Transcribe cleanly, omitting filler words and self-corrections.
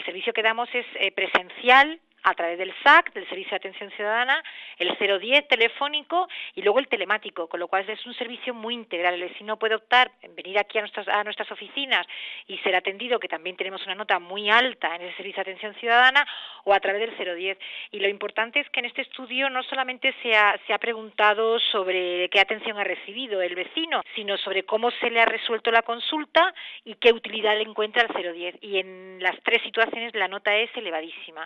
servicio que damos es presencial, a través del SAC, del Servicio de Atención Ciudadana, el 010 telefónico y luego el telemático, con lo cual es un servicio muy integral. El vecino puede optar en venir aquí a nuestras oficinas y ser atendido, que también tenemos una nota muy alta en ese Servicio de Atención Ciudadana, o a través del 010. Y lo importante es que en este estudio no solamente se ha preguntado sobre qué atención ha recibido el vecino, sino sobre cómo se le ha resuelto la consulta y qué utilidad le encuentra el 010. Y en las tres situaciones la nota es elevadísima.